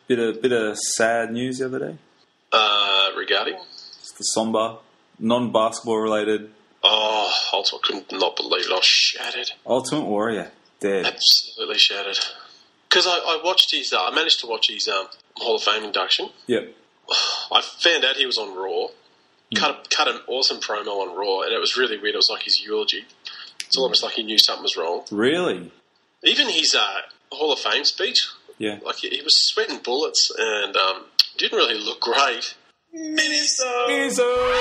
Bit of sad news the other day. Regarding? It's the somber, non-basketball related. Oh, Ultimate, couldn't not believe it. I was shattered. Ultimate Warrior, dead. Absolutely shattered. Because I watched his... I managed to watch his Hall of Fame induction. Yep. I found out he was on Raw. Cut an awesome promo on Raw, and it was really weird. It was like his eulogy. It's almost like he knew something was wrong. Really? Even his Hall of Fame speech. Yeah. Like, he was sweating bullets and didn't really look great. Minisode!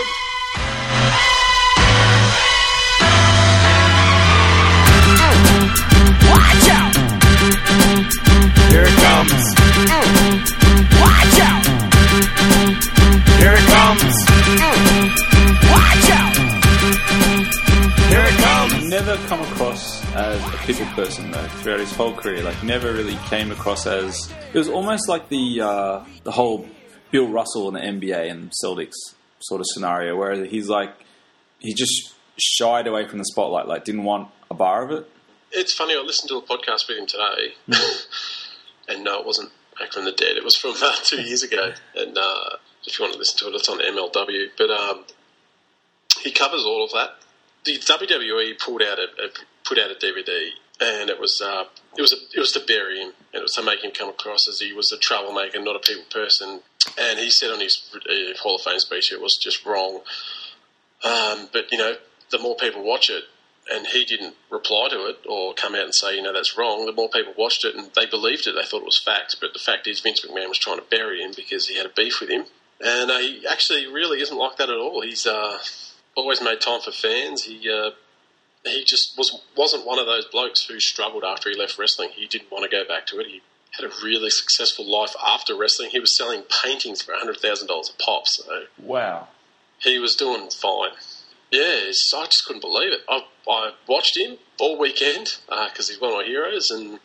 Watch out! Here it comes. Watch out! Here it comes. Watch out! Here it comes. Never come across as a people person though throughout his whole career. Like never really came across as. It was almost like the whole Bill Russell in the NBA and Celtics sort of scenario, where he just shied away from the spotlight, like didn't want a bar of it. It's funny, I listened to a podcast with him today, and no, it wasn't Back from the Dead. It was from 2 years ago, and if you want to listen to it, it's on MLW. But he covers all of that. The WWE put out a DVD, and it was to bury him, and it was to make him come across as he was a troublemaker, not a people person. And he said on his Hall of Fame speech it was just wrong. But the more people watch it, and he didn't reply to it or come out and say, that's wrong, the more people watched it and they believed it. They thought it was fact. But the fact is Vince McMahon was trying to bury him because he had a beef with him. And he actually really isn't like that at all. He's always made time for fans. He just wasn't one of those blokes who struggled after he left wrestling. He didn't want to go back to it. He had a really successful life after wrestling. He was selling paintings for $100,000 a pop. So Wow. He was doing fine. Yeah, I just couldn't believe it. I watched him all weekend because he's one of my heroes, and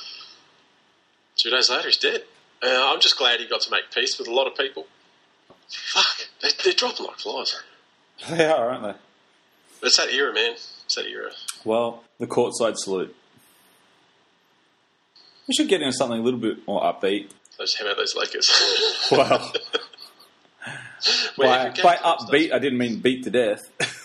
2 days later he's dead. I'm just glad he got to make peace with a lot of people. Fuck, they're dropping like flies. They are, aren't they? It's that era, man. It's that era. Well, the courtside salute. We should get into something a little bit more upbeat. How about those Lakers? Wow. By upbeat, I didn't mean beat to death.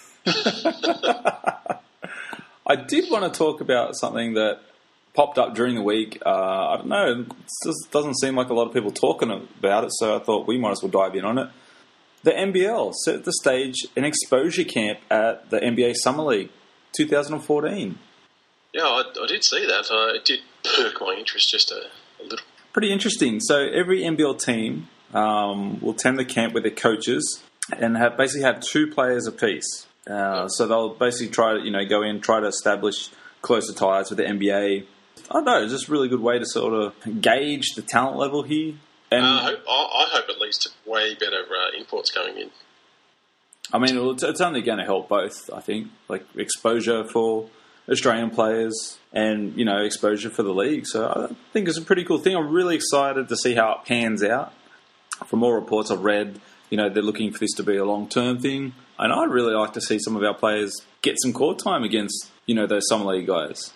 I did want to talk about something that popped up during the week. I don't know, it just doesn't seem like a lot of people talking about it, so I thought we might as well dive in on it. The NBL set the stage an exposure camp at the NBA Summer League 2014. Yeah, I did see that. It did perk my interest just a little. Pretty interesting. So every NBL team will attend the camp with their coaches and basically have 2 players apiece. So they'll basically try to go in, try to establish closer ties with the NBA. I don't know, it's just a really good way to sort of gauge the talent level here. And I hope it leads to way better imports coming in. I mean, it's only going to help both, I think. Like exposure for Australian players and, exposure for the league. So I think it's a pretty cool thing. I'm really excited to see how it pans out. From all reports I've read, they're looking for this to be a long-term thing. And I'd really like to see some of our players get some court time against, those Summer League guys.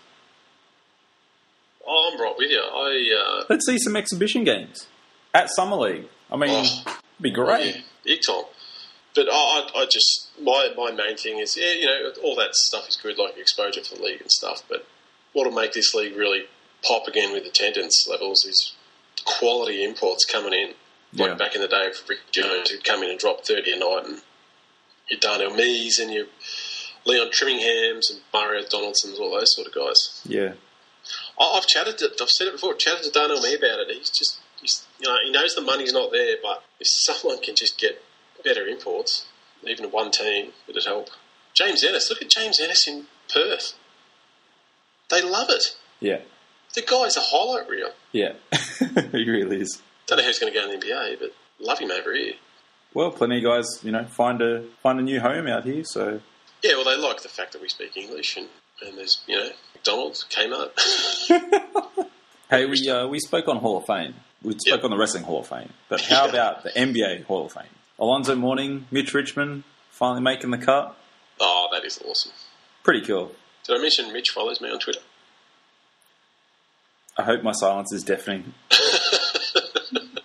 Oh, I'm right with you. Let's see some exhibition games at Summer League. I mean, it'd be great. Yeah, big time. But I just, my main thing is, all that stuff is good, like exposure for the league and stuff. But what'll make this league really pop again with attendance levels is quality imports coming in. Like back in the day of Rick Jones, who'd come in and drop 30 a night, and your Darnell Mees and your Leon Trimminghams and Mario Donaldsons, all those sort of guys. Yeah. I've said it before, chatted to Darnell Mee about it. He knows the money's not there, but if someone can just get better imports, even one team, it'd help. James Ennis, look at James Ennis in Perth. They love it. Yeah. The guy's a highlight reel. Yeah, he really is. Don't know who's going to go in the NBA, but love him over here. Well, plenty of guys, find a new home out here. So yeah, well, they like the fact that we speak English, and there's McDonald's, Kmart. Hey, we spoke on Hall of Fame. We spoke on the Wrestling Hall of Fame, but how about the NBA Hall of Fame? Alonzo Mourning, Mitch Richmond, finally making the cut. Oh, that is awesome. Pretty cool. Did I mention Mitch follows me on Twitter? I hope my silence is deafening.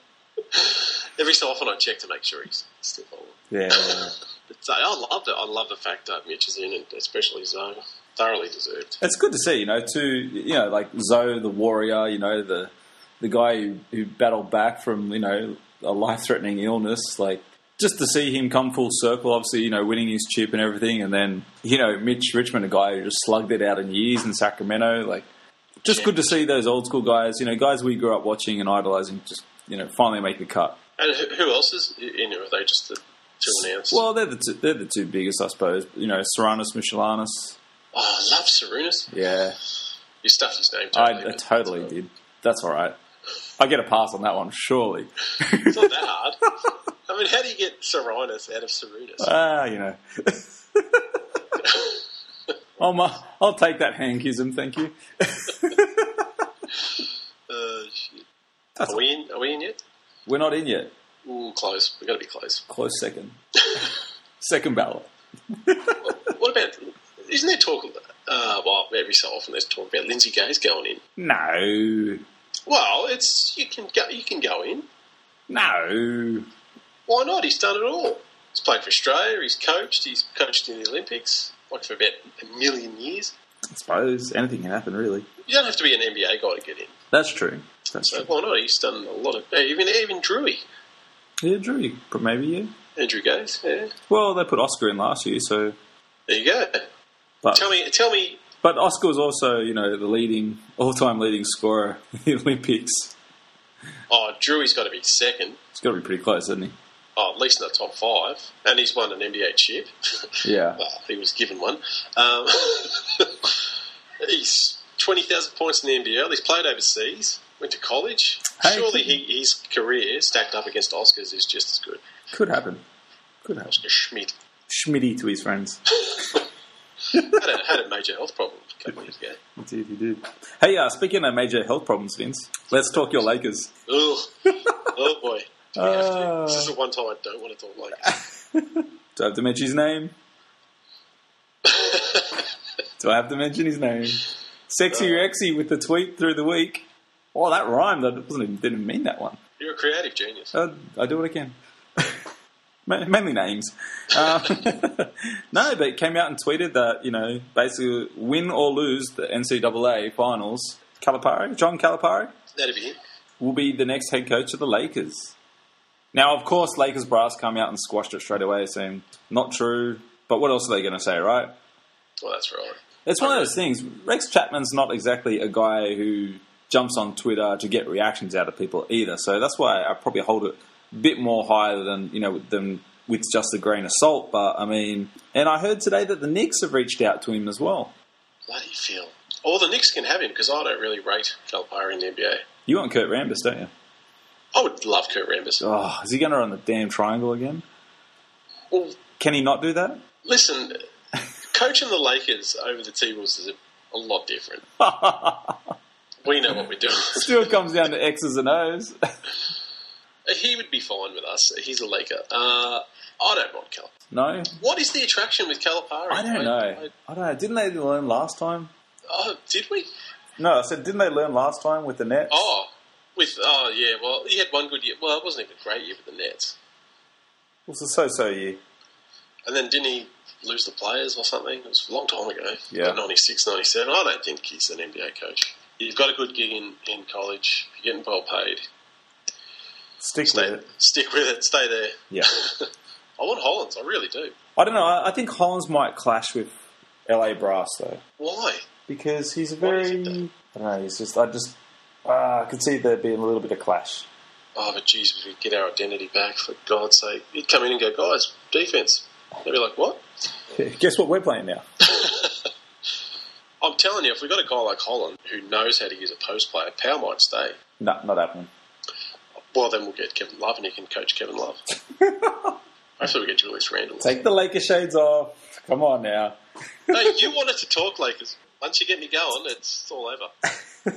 every so often I check to make sure he's still following. Yeah. But I loved it. I love the fact that Mitch is in, and especially Zoe. Thoroughly deserved. It's good to see, like Zoe the warrior, the guy who battled back from, a life-threatening illness, like, just to see him come full circle, obviously, winning his chip and everything, and then, Mitch Richmond, a guy who just slugged it out in years in Sacramento, like, just good to see those old school guys, guys we grew up watching and idolising, just, finally make the cut. And who else is in it? Are they just the two announced? Well, they're the two biggest, I suppose. Sarunas Michelanis. Oh, I love Sarunas. Yeah. You stuffed his name I totally did. That's all right. I get a pass on that one, surely. It's not that hard. I mean, how do you get Sarunas out of Sarunas? I'll take that hankism, thank you. Shit. Are we in yet? We're not in yet. Ooh, close. We've got to be close. Close second. Second ballot. What about... Isn't there talk... every so often there's talk about Lindsay Gaze going in. No. Well, you can go in. No. Why not? He's done it all. He's played for Australia. He's coached in the Olympics, like for about 1 million years. I suppose anything can happen, really. You don't have to be an NBA guy to get in. That's true. Why not? He's done a lot of... Even Drewy. Yeah, Drewy. Maybe, yeah. Andrew Gaze, yeah. Well, they put Oscar in last year, so... There you go. But, tell me... But Oscar was also, the all-time leading scorer in the Olympics. Oh, Drewy's got to be second. He's got to be pretty close, hasn't he? Oh, at least in the top 5. And he's won an NBA chip. Yeah. Well, he was given one. He's 20,000 points in the NBL. He's played overseas. Went to college. Hey, surely his career stacked up against Oscar's is just as good. Could happen. Oscar Schmidt. Schmitty to his friends. had a major health problem a couple of years ago. Indeed, he did. Hey, speaking of major health problems, Vince, let's talk your Lakers. Ugh. Oh, boy. Do we have to? This is the one time I don't want to talk Lakers. Do I have to mention his name? Do I have to mention his name? Sexy Rexy with the tweet through the week. Oh, that rhymed. I didn't mean that one. You're a creative genius. I do what I can. Mainly names. No, but it came out and tweeted that, basically win or lose the NCAA finals, John Calipari, That'd be him. will be the next head coach of the Lakers. Now, of course, Lakers brass come out and squashed it straight away, saying, not true. But what else are they going to say, right? Well, that's right. It's one of those things. Rex Chapman's not exactly a guy who jumps on Twitter to get reactions out of people either. So that's why I probably hold it a bit more higher than with just a grain of salt. But, and I heard today that the Knicks have reached out to him as well. Bloody Phil. Well, the Knicks can have him because I don't really rate Calipari in the NBA. You want Kurt Rambis, don't you? I would love Kurt Rambis. Oh, is he going to run the damn triangle again? Well, can he not do that? Listen, coaching the Lakers over the T-Wolves is a lot different. We know what we're doing. Still comes down to X's and O's. He would be fine with us. He's a Laker. I don't want Cal. No? What is the attraction with Calipari? I don't know. Didn't they learn last time? Oh, did we? No, I said, didn't they learn last time with the Nets? Yeah. Well, he had one good year. Well, it wasn't even a great year with the Nets. It was a so-so year. And then didn't he lose the players or something? It was a long time ago. Yeah. 96, 97. I don't think he's an NBA coach. You've got a good gig in college. You're getting well paid. Stick with it. Stay there. Yeah. I want Hollins. I really do. I don't know. I think Hollins might clash with LA Brass, though. Why? Because he's a very... I don't know. He's just... I could see there being a little bit of clash. Oh, but geez, if we get our identity back, for God's sake. He'd come in and go, guys, defense. They'd be like, what? Guess what we're playing now? I'm telling you, if we've got a guy like Holland who knows how to use a post player, power might stay. No, not happening. Well, then we'll get Kevin Love and he can coach Kevin Love. Hopefully we get Julius Randle. Take the Lakers shades off. Come on now. No, you wanted to talk Lakers. Once you get me going, it's all over.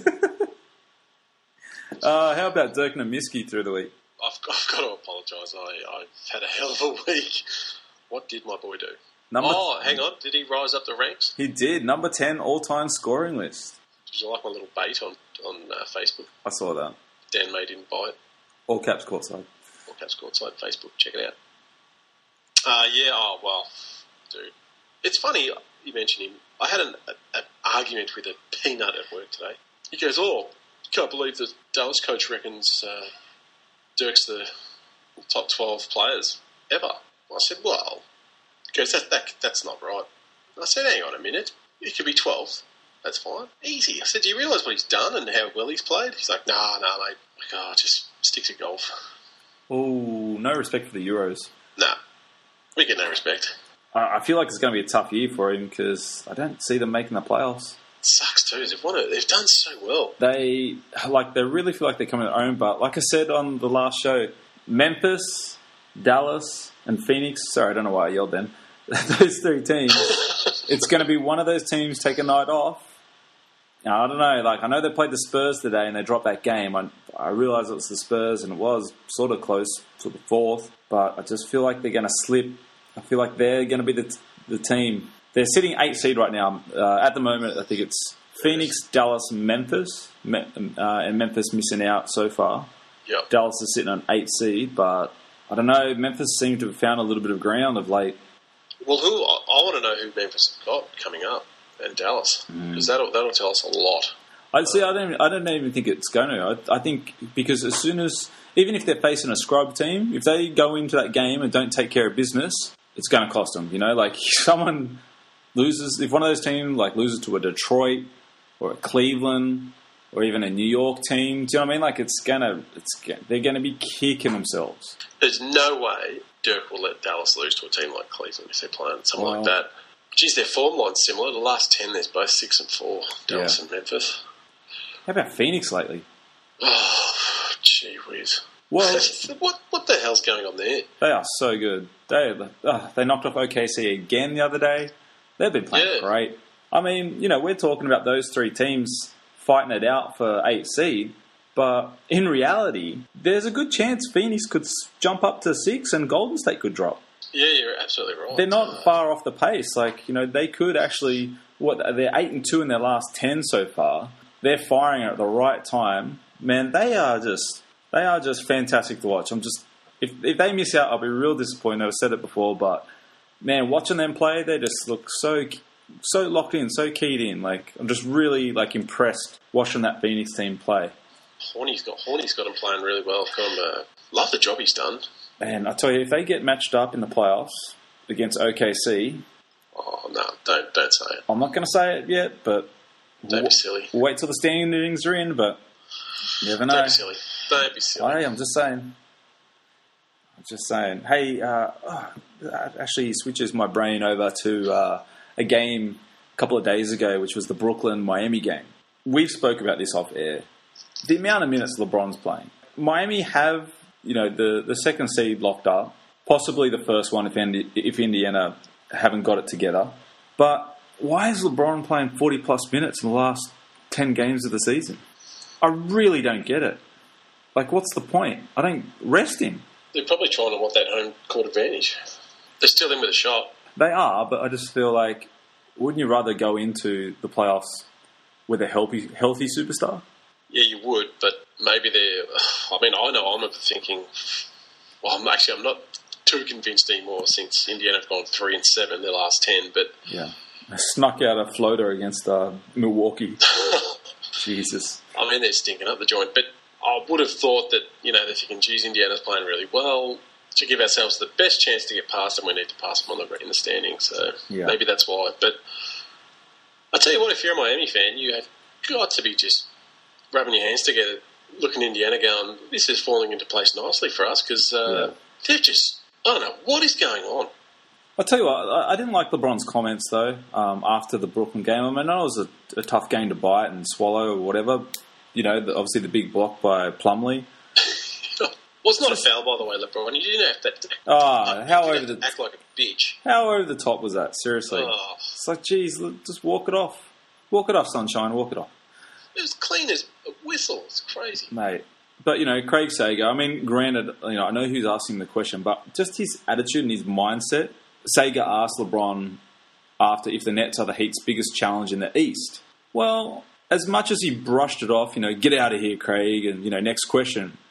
How about Dirk Nowitzki through the week? I've got to apologise. I've had a hell of a week. What did my boy do? Hang on. Did he rise up the ranks? He did. Number 10 all-time scoring list. Did you like my little bait on Facebook? I saw that. Dan made him buy it. All caps courtside. All Caps Courtside Facebook. Check it out. Dude. It's funny you mentioned him. I had an argument with a peanut at work today. He goes, can't believe the Dallas coach reckons Dirk's the top 12 players ever. I said, well, he goes, that's not right. I said, hang on a minute. He could be 12th. That's fine. Easy. I said, do you realise what he's done and how well he's played? He's like, nah, mate. Just stick to golf. Oh, no respect for the Euros. Nah. We get no respect. I feel like it's going to be a tough year for him because I don't see them making the playoffs. It sucks too. They've done so well. They really feel like they're coming to their own, but like I said on the last show, Memphis, Dallas, and Phoenix. Sorry, I don't know why I yelled then. Those three teams. It's going to be one of those teams take a night off. Now, I don't know. I know they played the Spurs today and they dropped that game. I realised it was the Spurs and it was sort of close to the fourth, but I just feel like they're going to slip. I feel like they're going to be the team. They're sitting 8th seed right now. At the moment, I think it's Phoenix, Dallas, Memphis, and Memphis missing out so far. Yep. Dallas is sitting on 8th seed, but I don't know. Memphis seems to have found a little bit of ground of late. Well, I want to know who Memphis have got coming up, and Dallas, because that'll tell us a lot. I don't even think it's going to. I think because as soon as, even if they're facing a scrub team, if they go into that game and don't take care of business, it's going to cost them. Someone loses, if one of those teams loses to a Detroit or a Cleveland or even a New York team, do you know what I mean? They're going to be kicking themselves. There's no way Dirk will let Dallas lose to a team like Cleveland if they're playing something like that. Geez, their form line's similar. The last 10, there's both 6 and 4. Dallas and Memphis. How about Phoenix lately? Oh, gee whiz. Well, what the hell's going on there? They are so good. They knocked off OKC again the other day. They've been playing great. I mean, we're talking about those three teams fighting it out for 8th seed, but in reality, there's a good chance Phoenix could jump up to 6 and Golden State could drop. Yeah, you're absolutely right. They're not far off the pace. They could actually. They're 8-2 in their last 10 so far. They're firing at the right time. Man, they are just fantastic to watch. If they miss out, I'll be real disappointed. I've said it before, but man, watching them play, they just look so locked in, so keyed in. I'm just really impressed watching that Phoenix team play. Horny's got him playing really well. Love the job he's done. And I tell you, if they get matched up in the playoffs against OKC... Oh, no, don't say it. I'm not going to say it yet, but... Don't be silly. We'll wait till the standings are in, but you never know. Don't be silly. Hey, I'm just saying. Hey, actually switches my brain over to a game a couple of days ago, which was the Brooklyn-Miami game. We've spoke about this off air. The amount of minutes LeBron's playing. Miami have... the second seed locked up. Possibly the first one if Indiana haven't got it together. But why is LeBron playing 40-plus minutes in the last 10 games of the season? I really don't get it. What's the point? I don't rest him. They're probably trying to want that home court advantage. They're still in with a shot. They are, but I just feel wouldn't you rather go into the playoffs with a healthy superstar? Yeah, you would, but maybe they're... I know I'm thinking... Well, I'm not too convinced anymore since Indiana have gone 3-7 their last 10, but... Yeah. They snuck out a floater against Milwaukee. Jesus. They're stinking up the joint, but I would have thought that, they're thinking, geez, Indiana's playing really well. To give ourselves the best chance to get past them, we need to pass them in the standings, so maybe that's why. But I tell you what, if you're a Miami fan, you have got to be just rubbing your hands together, looking at Indiana going, this is falling into place nicely for us, because they've just, I don't know, what is going on? I'll tell you what, I didn't like LeBron's comments, though, after the Brooklyn game. I know it was a tough game to bite and swallow or whatever. Obviously the big block by Plumlee. Well, it's not a foul, by the way, LeBron. You didn't have to act like a bitch. How over the top was that? Seriously. Oh. It's geez, just walk it off. Walk it off, sunshine, walk it off. It was clean as a whistle. It's crazy. Mate. But, Craig Sager, granted, I know who's asking the question, but just his attitude and his mindset. Sager asked LeBron after if the Nets are the Heat's biggest challenge in the East. Well, as much as he brushed it off, get out of here, Craig, and, next question.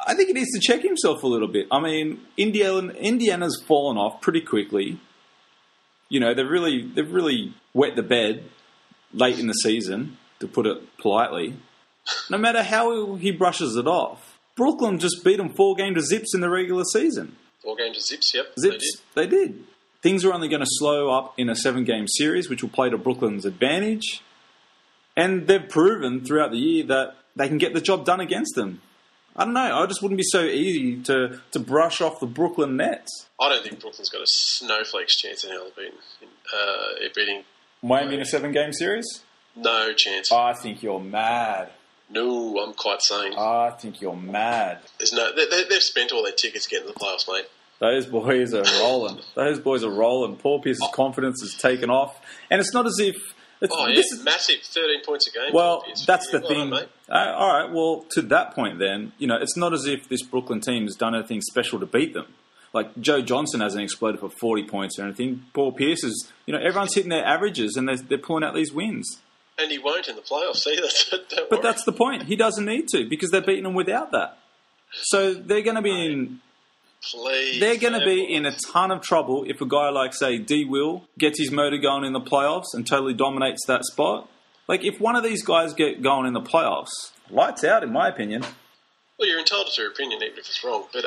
I think he needs to check himself a little bit. I mean, Indiana's fallen off pretty quickly. You know, they've really wet the bed late in the season, to put it politely. No matter how he brushes it off, Brooklyn just beat them 4-0 in the regular season. 4-0, yep. They did. Things are only going to slow up in a 7-game series, which will play to Brooklyn's advantage. And they've proven throughout the year that they can get the job done against them. I don't know. I just wouldn't be so easy to brush off the Brooklyn Nets. I don't think Brooklyn's got a snowflake's chance in hell of beating Miami in a 7-game series? No chance. I think you're mad. No, I'm quite sane. I think you're mad. They've spent all their tickets getting to the playoffs, mate. Those boys are rolling. Paul Pierce's confidence has taken off. And it's not as if... massive 13 points a game. Well, that's the thing. All right, well, to that point then, you know, it's not as if this Brooklyn team has done anything special to beat them. Like, Joe Johnson hasn't exploded for 40 points or anything. Paul Pierce is, you know, everyone's hitting their averages and they're pulling out these wins. And he won't in the playoffs either. But that's the point. He doesn't need to because they're beating them without that. So they're going to be in... They're going to be in a ton of trouble if a guy like, say, D. Will gets his motor going in the playoffs and totally dominates that spot. Like, if one of these guys get going in the playoffs, lights out, in my opinion. Well, you're entitled to your opinion, even if it's wrong. But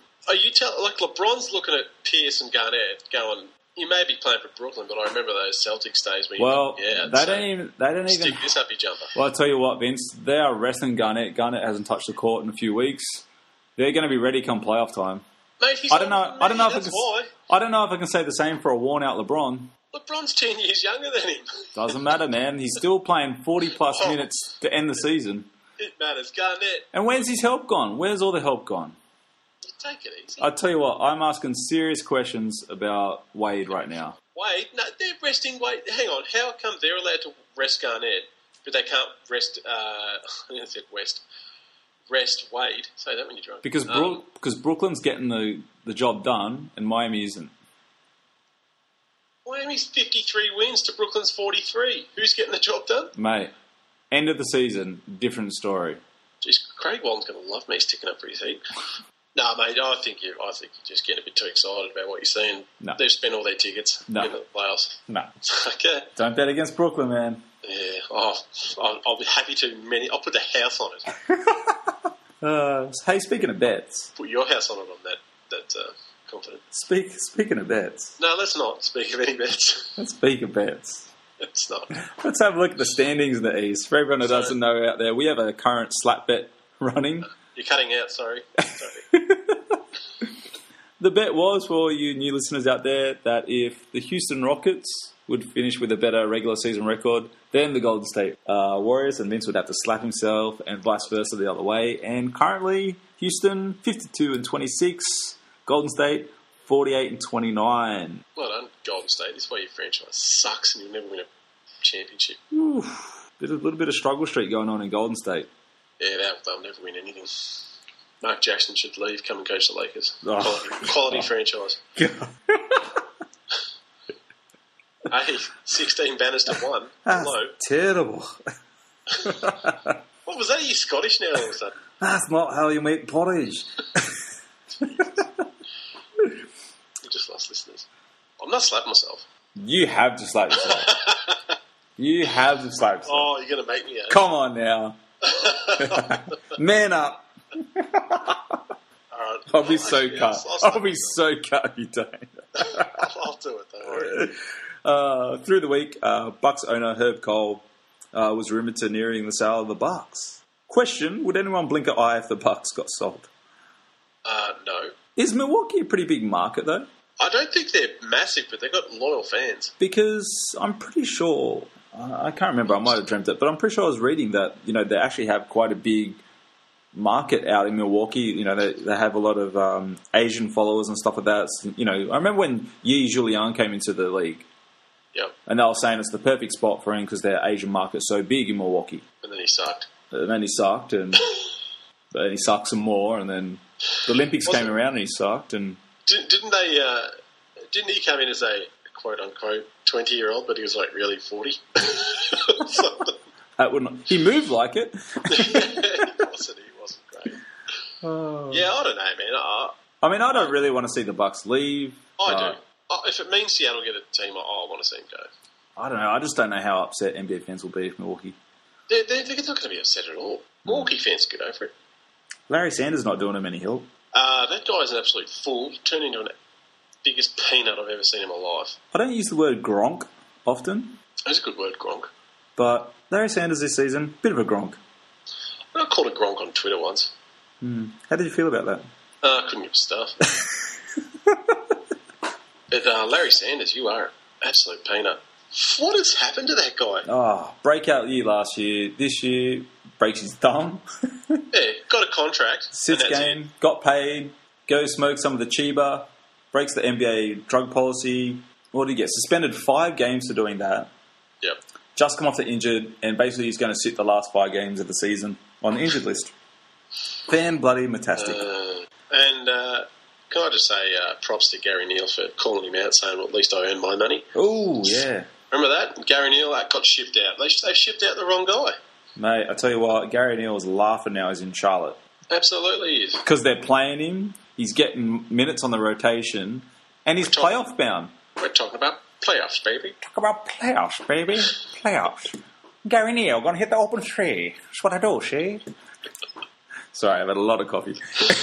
LeBron's looking at Pierce and Garnett going, you may be playing for Brooklyn, but I remember those Celtics days where they don't even stick this up your jumper. Well, I'll tell you what, Vince, they are resting Garnett. Garnett hasn't touched the court in a few weeks. They're going to be ready come playoff time. Mate, I don't know if I can say the same for a worn-out LeBron. LeBron's 10 years younger than him. Doesn't matter, man. He's still playing 40-plus minutes to end the season. It matters. Garnett. And where's his help gone? Where's all the help gone? Take it easy. I tell you what, I'm asking serious questions about Wade right now. Wade? No, they're resting Wade. Hang on. How come they're allowed to rest Garnett, but they can't rest... I said West. Rest Wade. Say that when you're drunk. Because Brooklyn's getting the job done and Miami isn't. Miami's 53 wins to Brooklyn's 43. Who's getting the job done? Mate, end of the season, different story. Jeez, Craig Walton's going to love me sticking up for his heat. No, mate, I think you're just getting a bit too excited about what you're seeing. No. They've spent all their tickets in the playoffs. No. Okay. Don't bet against Brooklyn, man. Yeah. I'll be happy to. I'll put the house on it. Hey, speaking of bets. Put your house on it on that confident. Speaking of bets. No, let's not speak of any bets. Let's speak of bets. It's not. Let's have a look at the standings in the East. For everyone who doesn't know out there, we have a current slap bet running. You're cutting out, sorry. The bet was, for you new listeners out there, that if the Houston Rockets would finish with a better regular season record than the Golden State Warriors, and Vince would have to slap himself, and vice versa the other way. And currently, Houston 52-26, Golden State 48-29. Well done, Golden State. This way your franchise sucks, and you'll never win a championship. A little bit of struggle streak going on in Golden State. Yeah, they'll never win anything. Mark Jackson should leave, come and coach the Lakers. Quality franchise. Hey, 16 banners to 1. Hello. Terrible. What was that? Are you Scottish now all of a sudden? That's not how you make porridge. You just lost listeners. I'm not slapping myself. You have to slap yourself. You have to slap yourself. Oh, you're going to make me out. Come on now. Man up. Alright. I'll be so cut. I'll be so cut if you don't. I'll do it, don't worry. Through the week, Bucks owner Herb Cole was rumoured to nearing the sale of the Bucks. Question, would anyone blink an eye if the Bucks got sold? No. Is Milwaukee a pretty big market, though? I don't think they're massive, but they've got loyal fans. Because I'm pretty sure... I can't remember, I might have dreamt it, but I'm pretty sure I was reading that, you know, they actually have quite a big market out in Milwaukee. You know, they have a lot of Asian followers and stuff like that. You know, I remember when Yi Julian came into the league. Yep. And they were saying it's the perfect spot for him because their Asian market's so big in Milwaukee. And then he sucked. And then he sucked some more, and then the Olympics came around and he sucked. And didn't he come in as a quote-unquote 20-year-old, but he was like really 40? He moved like it. He wasn't great. Yeah, I don't know, man. I mean, I don't really want to see the Bucks leave. I do. If it means Seattle get a team, I want to see them go. I don't know. I just don't know how upset NBA fans will be if Milwaukee. They're not going to be upset at all. Milwaukee fans get over it. Larry Sanders not doing him any help. That guy's an absolute fool. Turned into the biggest peanut I've ever seen in my life. I don't use the word Gronk often. That's a good word, Gronk. But Larry Sanders this season, bit of a Gronk. I called it Gronk on Twitter once. How did you feel about that? I couldn't give a stuff. But Larry Sanders, you are an absolute peanut. What has happened to that guy? Breakout year last year. This year, breaks his thumb. Yeah, got a contract. Sits game, got paid, goes smoke some of the Chiba, breaks the NBA drug policy. What did he get? Suspended 5 games for doing that. Yep. Just come off the injured, and basically he's going to sit the last 5 games of the season on the injured list. Fan-bloody-matastic. Can I just say props to Gary Neal for calling him out, saying, well, at least I earned my money. Oh, yeah. Remember that? Gary Neal got shipped out. They shipped out the wrong guy. Mate, I tell you what, Gary Neal is laughing now he's in Charlotte. Absolutely is. Because they're playing him, he's getting minutes on the rotation, and he's playoff bound. We're talking about playoffs, baby. Talk about playoffs, baby. Playoffs. Gary Neal, gonna hit the open three. That's what I do, see? Sorry, I've had a lot of coffee.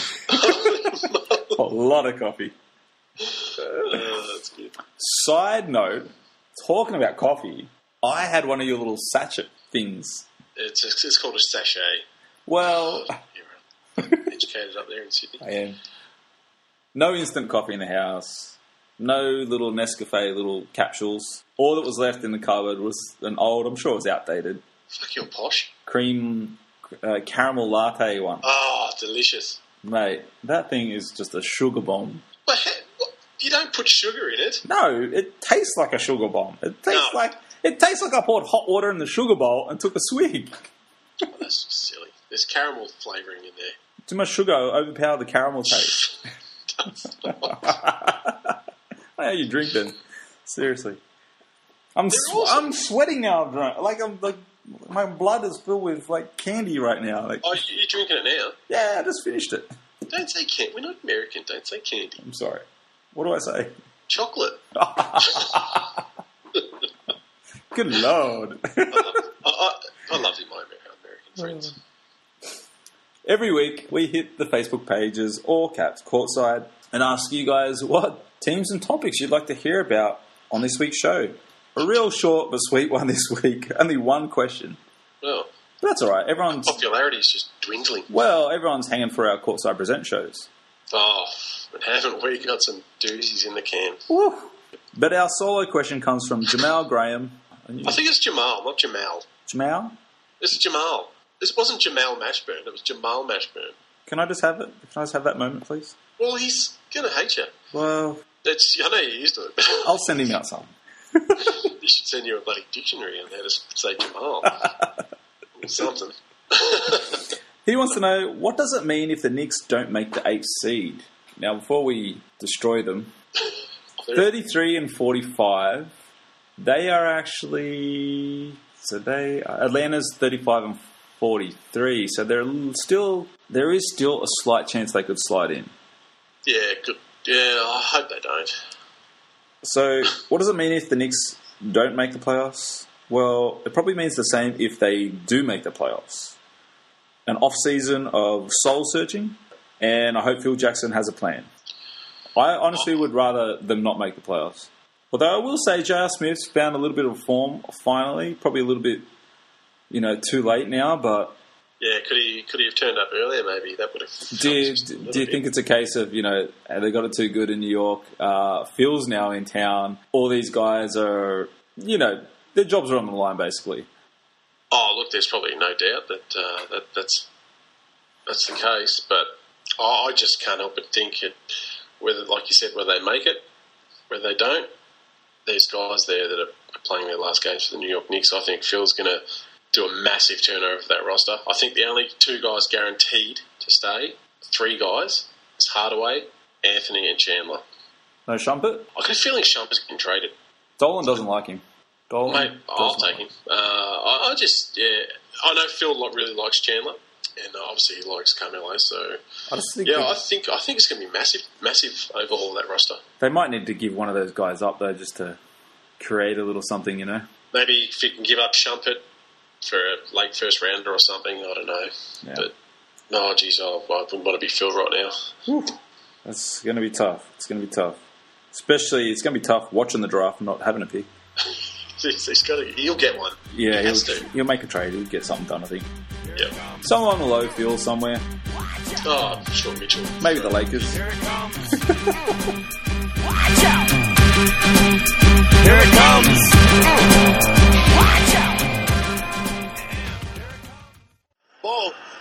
A lot of coffee. That's good. Side note, talking about coffee, I had one of your little sachet things. It's called a sachet. Well, You're educated up there in Sydney. I am. No instant coffee in the house. No little Nescafe little capsules. All that was left in the cupboard was an old, I'm sure it was outdated, Fuck, you're posh. cream caramel latte one. Oh, delicious. Mate, that thing is just a sugar bomb. But you don't put sugar in it. No, it tastes like a sugar bomb. It tastes No. like I poured hot water in the sugar bowl and took a swig. Oh, that's just silly. There's caramel flavouring in there. Too much sugar overpowered the caramel taste. How you drink then? Seriously, I'm sweating now. I'm like my blood is filled with like candy right now. Like, Oh, you're drinking it now? yeah, I just finished it. Don't say candy. We're not American. Don't say candy. I'm sorry. What do I say? Chocolate. Good Lord. I love you, my American friends. Every week we hit the Facebook pages, all caps, courtside, and ask you guys what teams and topics you'd like to hear about on this week's show. A real short but sweet one this week. Only one question. Well, But that's all right. popularity is just dwindling. Everyone's hanging for our Courtside Present shows. Oh, and haven't we got some doozies in the can? Woo. But our solo question comes from Jamal Graham. I think it's Jamal, not Jamal. Jamal? It's Jamal. This wasn't Jamal Mashburn. It was Jamal Mashburn. Can I just have it? Can I just have that moment, please? Well, he's going to hate you. Well, I know you're used to it. I'll send him out some. He should send you a bloody dictionary on how to say Jamal. Or something. He wants to know, what does it mean if the Knicks don't make the 8th seed? Now, before we destroy them, 33 and 45, they are actually... Atlanta's 35 and 43, so there is still a slight chance they could slide in. Yeah, good. Yeah, I hope they don't. So, what does it mean if the Knicks don't make the playoffs? Well, it probably means the same if they do make the playoffs. An off-season of soul-searching, and I hope Phil Jackson has a plan. I honestly would rather them not make the playoffs. Although I will say J.R. Smith's found a little bit of form finally, probably a little bit, too late now, but... Yeah, could he have turned up earlier maybe? That would have... Do you think it's a case of, they got it too good in New York, Phil's now in town, all these guys are, their jobs are on the line basically? Oh, look, there's probably no doubt that that's the case, but I just can't help but think whether, like you said, whether they make it, whether they don't, there's guys there that are playing their last games for the New York Knicks. I think Phil's going to do a massive turnover for that roster. I think the only 2 guys guaranteed to stay, 3 guys, is Hardaway, Anthony, and Chandler. No Shumpert? I got a feeling Shumpert's getting traded. Dolan doesn't like him. Mate, I'll take him. I know Phil really likes Chandler. and obviously he likes Carmelo. So I just think I think it's going to be massive overhaul of that roster. they might need to give one of those guys up though, just to create a little something, you know. Maybe if you can give up Shumpert for a late first rounder or something, I don't know. Yeah. But no, geez, I wouldn't want to be Phil right now. That's going to be tough. It's going to be tough. Especially, it's going to be tough watching the draft and not having a pick. He'll get one. Yeah, he has to. He'll make a trade. He'll get something done, I think. Yeah. Somewhere on the low field somewhere. Oh, sure, Mitchell. Maybe the Lakers. Here it comes. Watch out! Here it comes. Watch out! Ball.